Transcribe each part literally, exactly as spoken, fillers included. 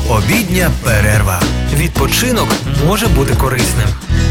Обідня перерва. Відпочинок може бути корисним.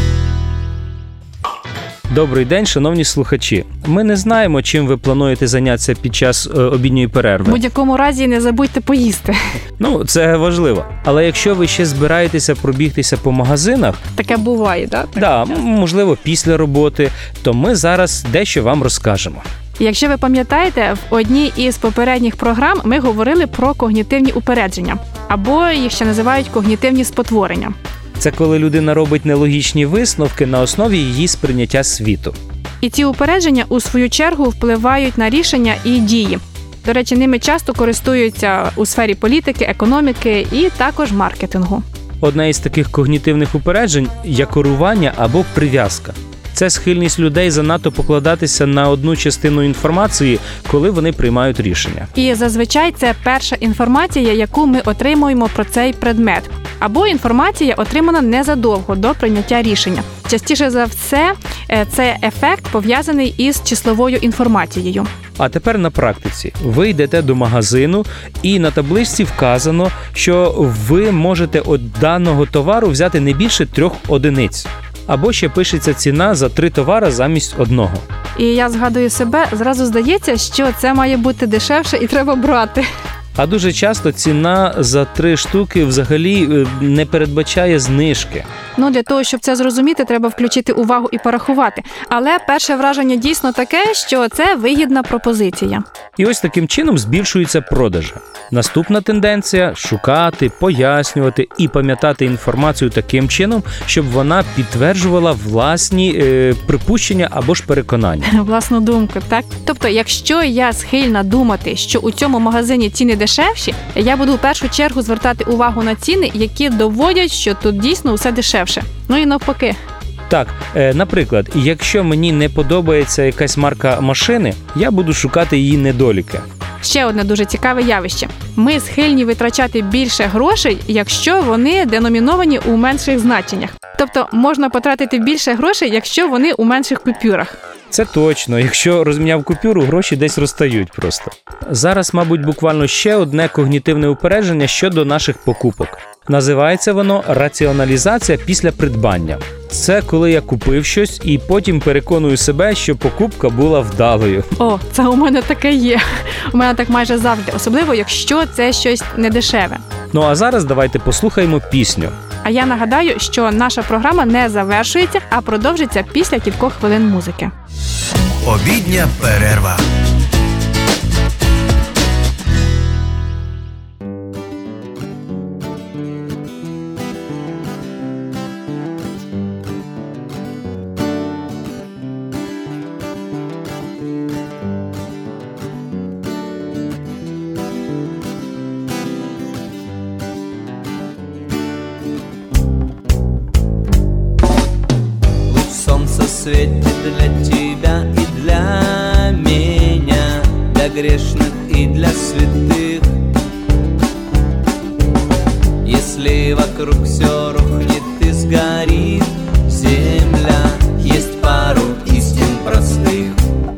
Добрий день, шановні слухачі. Ми не знаємо, чим ви плануєте зайнятися під час е, обідньої перерви. В будь-якому разі не забудьте поїсти. Ну, це важливо. Але якщо ви ще збираєтеся пробігтися по магазинах... Таке буває, так? Так, да, можливо, після роботи, то ми зараз дещо вам розкажемо. Якщо ви пам'ятаєте, в одній із попередніх програм ми говорили про когнітивні упередження, або їх ще називають когнітивні спотворення. Це коли людина робить нелогічні висновки на основі її сприйняття світу. І ці упередження, у свою чергу, впливають на рішення і дії. До речі, ними часто користуються у сфері політики, економіки і також маркетингу. Одне із таких когнітивних упереджень – якорування або прив'язка. Це схильність людей занадто покладатися на одну частину інформації, коли вони приймають рішення. І зазвичай це перша інформація, яку ми отримуємо про цей предмет. Або інформація, отримана незадовго до прийняття рішення. Частіше за все, цей ефект пов'язаний із числовою інформацією. А тепер на практиці. Ви йдете до магазину і на табличці вказано, що ви можете від даного товару взяти не більше трьох одиниць. Або ще пишеться ціна за три товари замість одного. І я згадую себе, зразу здається, що це має бути дешевше і треба брати. А дуже часто ціна за три штуки взагалі не передбачає знижки. Ну, для того, щоб це зрозуміти, треба включити увагу і порахувати. Але перше враження дійсно таке, що це вигідна пропозиція. І ось таким чином збільшуються продажі. Наступна тенденція – шукати, пояснювати і пам'ятати інформацію таким чином, щоб вона підтверджувала власні е, припущення або ж переконання. Власну думку, так? Тобто, якщо я схильна думати, що у цьому магазині ціни дешевші, я буду в першу чергу звертати увагу на ціни, які доводять, що тут дійсно усе дешевше. Ну і навпаки. Так, е, наприклад, якщо мені не подобається якась марка машини, я буду шукати її недоліки. Ще одне дуже цікаве явище. Ми схильні витрачати більше грошей, якщо вони деноміновані у менших значеннях. Тобто, можна потратити більше грошей, якщо вони у менших купюрах. Це точно. Якщо розміняв купюру, гроші десь розтають просто. Зараз, мабуть, буквально ще одне когнітивне упередження щодо наших покупок. Називається воно раціоналізація після придбання. Це коли я купив щось і потім переконую себе, що покупка була вдалою. О, це у мене таке є. У мене так майже завжди, особливо якщо це щось недешеве. Ну а зараз давайте послухаємо пісню. А я нагадаю, що наша програма не завершується, а продовжиться після кількох хвилин музики. Обідня перерва. Солнце светит для тебя и для меня, для грешных и для святых. Если вокруг все рухнет и сгорит земля, есть пару истин простых.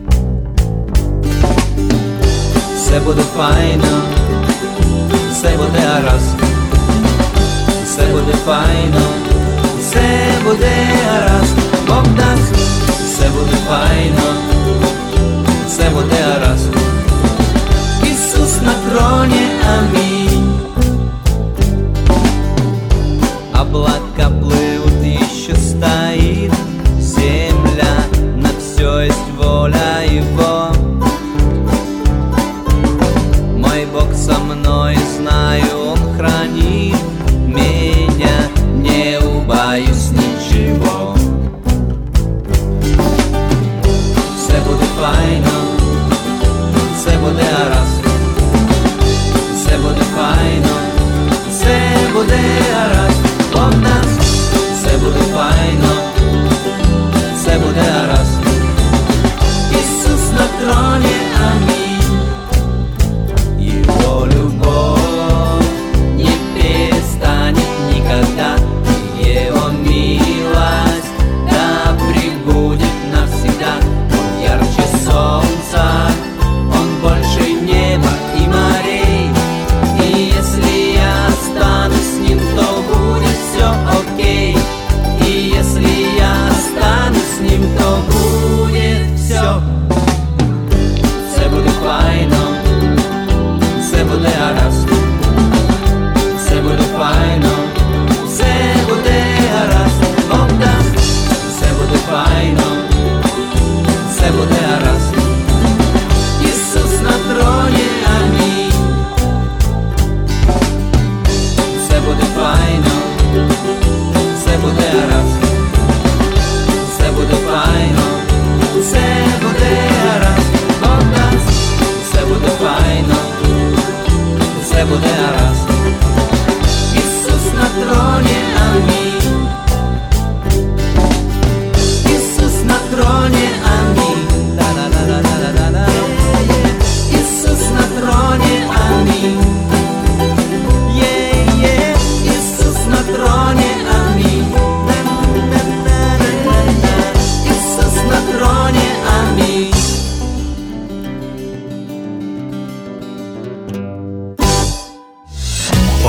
Все буде файно, все буде гаразд, все буде файно, все буде гаразд. Бог дасть, все буде файно, все буде гаразд. Ісус на троні, амінь. Облака плывут, еще стоит земля, на все есть воля Его. Мой Бог со мной, знаю, Он хранит меня, не убоюсь ничего. Все буде файно, все буде гаразд, все буде файно.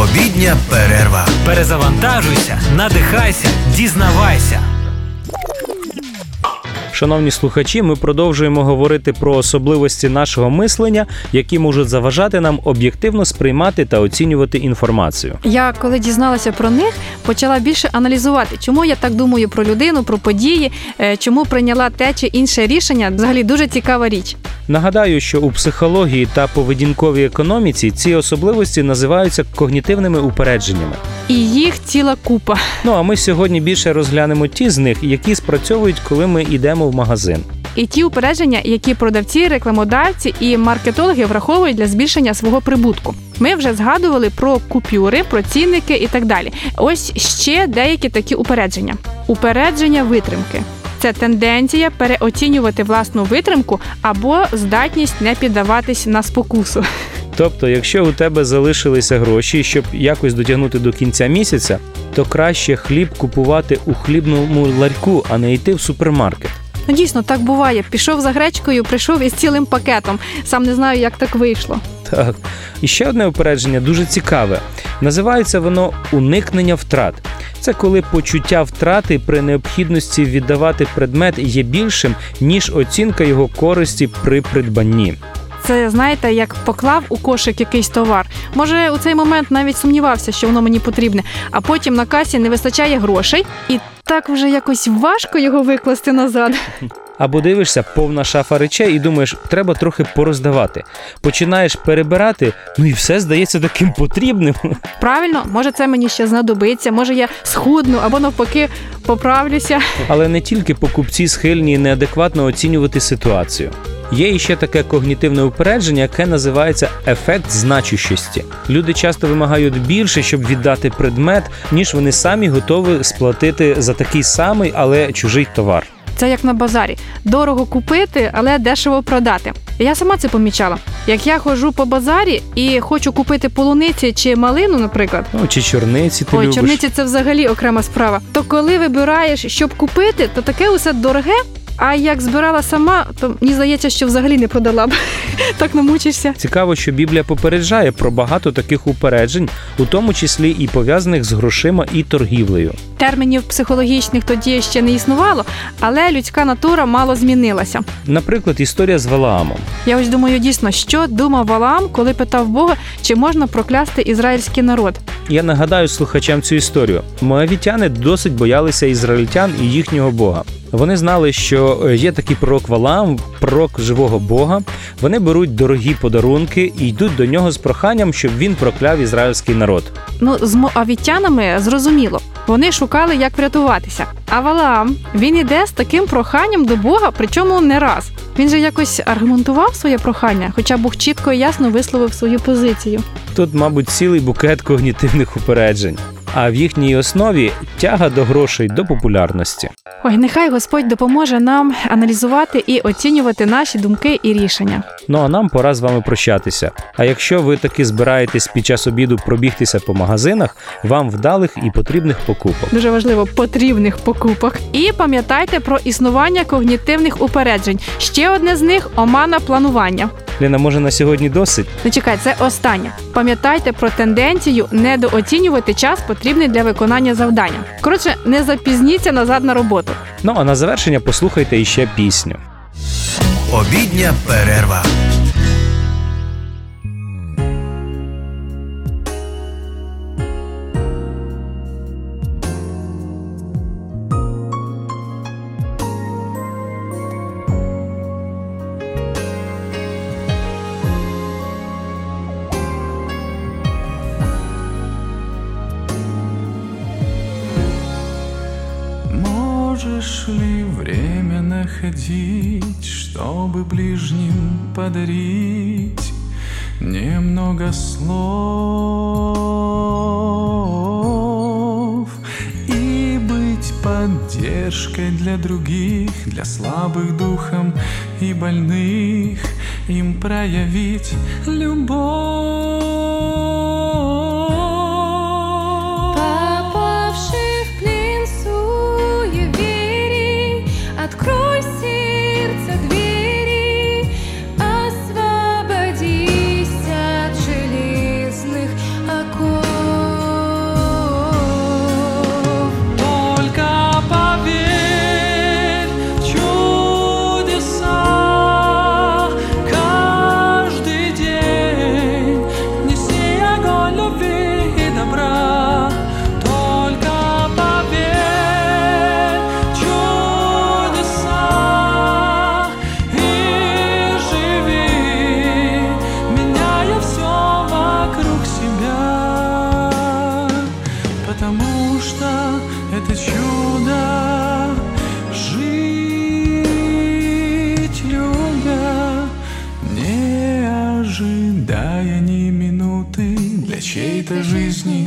Обідня перерва. Перезавантажуйся, надихайся, дізнавайся. Шановні слухачі, ми продовжуємо говорити про особливості нашого мислення, які можуть заважати нам об'єктивно сприймати та оцінювати інформацію. Я, коли дізналася про них, почала більше аналізувати, чому я так думаю про людину, про події, е, чому прийняла те чи інше рішення. Взагалі дуже цікава річ. Нагадаю, що у психології та поведінковій економіці ці особливості називаються когнітивними упередженнями. І їх ціла купа. Ну а ми сьогодні більше розглянемо ті з них, які спрацьовують, коли ми йдемо в магазин. І ті упередження, які продавці, рекламодавці і маркетологи враховують для збільшення свого прибутку. Ми вже згадували про купюри, про цінники і так далі. Ось ще деякі такі упередження. Упередження витримки. Це тенденція переоцінювати власну витримку або здатність не піддаватись на спокусу. Тобто, якщо у тебе залишилися гроші, щоб якось дотягнути до кінця місяця, то краще хліб купувати у хлібному ларьку, а не йти в супермаркет. Ну, дійсно, так буває. Пішов за гречкою, прийшов із цілим пакетом. Сам не знаю, як так вийшло. Так. І ще одне упередження дуже цікаве. Називається воно «уникнення втрат». Це коли почуття втрати при необхідності віддавати предмет є більшим, ніж оцінка його користі при придбанні. Це, знаєте, як поклав у кошик якийсь товар. Може, у цей момент навіть сумнівався, що воно мені потрібне, а потім на касі не вистачає грошей, і так вже якось важко його викласти назад. Або дивишся, повна шафа речей і думаєш, треба трохи пороздавати. Починаєш перебирати, ну і все здається таким потрібним. Правильно, може це мені ще знадобиться, може я схудну або навпаки поправлюся. Але не тільки покупці схильні неадекватно оцінювати ситуацію. Є іще таке когнітивне упередження, яке називається ефект значущості. Люди часто вимагають більше, щоб віддати предмет, ніж вони самі готові сплатити за такий самий, але чужий товар. Це як на базарі. Дорого купити, але дешево продати. Я сама це помічала. Як я ходжу по базарі і хочу купити полуниці чи малину, наприклад. Ну, чи чорниці ти Ой, любиш. чорниці – це взагалі окрема справа. То коли вибираєш, щоб купити, то таке усе дороге. А як збирала сама, то мені здається, що взагалі не продала б. Так намучишся. Цікаво, що Біблія попереджає про багато таких упереджень, у тому числі і пов'язаних з грошима і торгівлею. Термінів психологічних тоді ще не існувало, але людська натура мало змінилася. Наприклад, історія з Валаамом. Я ось думаю, дійсно, що думав Валаам, коли питав Бога, чи можна проклясти ізраїльський народ. Я нагадаю слухачам цю історію. Моавітяни досить боялися ізраїльтян і їхнього Бога. Вони знали, що є такий пророк Валаам, пророк живого Бога. Вони беруть дорогі подарунки і йдуть до нього з проханням, щоб він прокляв ізраїльський народ. Ну, з моавітянами зрозуміло. Вони шукали, як врятуватися. А Валаам, він іде з таким проханням до Бога, причому не раз. Він же якось аргументував своє прохання, хоча Бог чітко і ясно висловив свою позицію. Тут, мабуть, цілий букет когнітивних упереджень. А в їхній основі тяга до грошей, до популярності. Ой, нехай Господь допоможе нам аналізувати і оцінювати наші думки і рішення. Ну а нам пора з вами прощатися. А якщо ви таки збираєтесь під час обіду пробігтися по магазинах, вам вдалих і потрібних покупок. Дуже важливо, потрібних покупок. І пам'ятайте про існування когнітивних упереджень. Ще одне з них – омана планування. Ліна, може на сьогодні досить? Не чекай, це останнє. Пам'ятайте про тенденцію недооцінювати час, потрібний для виконання завдання. Коротше, не запізніться назад на роботу. Ну а на завершення послухайте іще пісню. Обідня перерва. Можешь ли время находить, чтобы ближним подарить немного слов и быть поддержкой для других, для слабых духом и больных, им проявить любовь? Открой сердце двери, освободись от железных оков.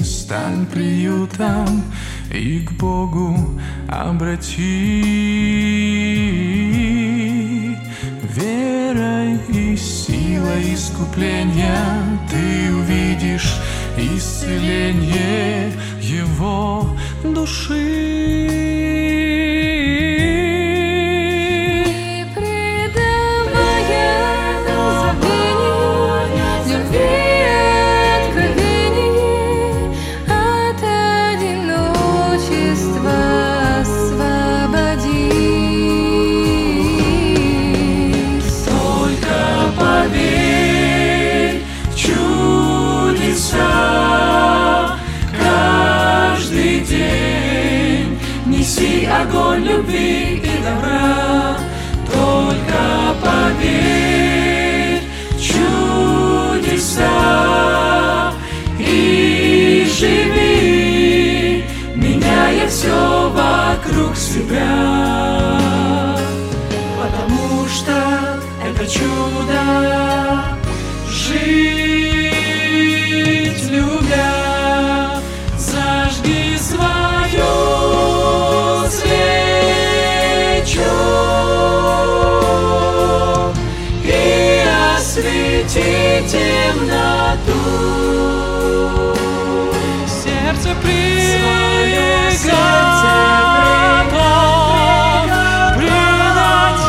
стань приютом и к Богу обрати. Верой и силой искупления ты увидишь исцеление его души. Не предавая забвению, любви откровений, от одиночества освободись. Только поверь в чудеса, каждый день неси огонь любви и добра. Только поверь в чудеса и живи, меняя все вокруг себя. Потому что это чудо жить любя. Зажги свою свечу и освети темноту. Сердце приготовь принять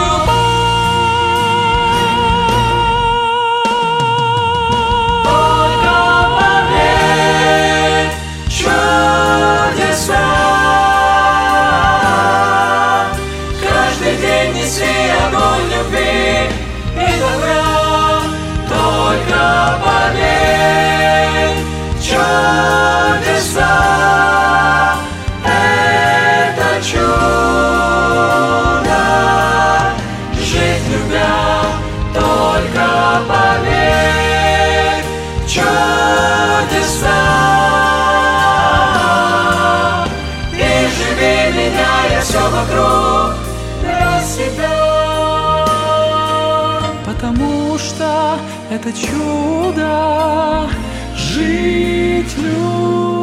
любовь. Только поверь в чудеса, каждый день неси огонь любви и добра. Только поверь в чудеса, это чудо жить любя. Только поверь в чудеса и живи, меняя все вокруг для себя. Потому что это чудо жить любя.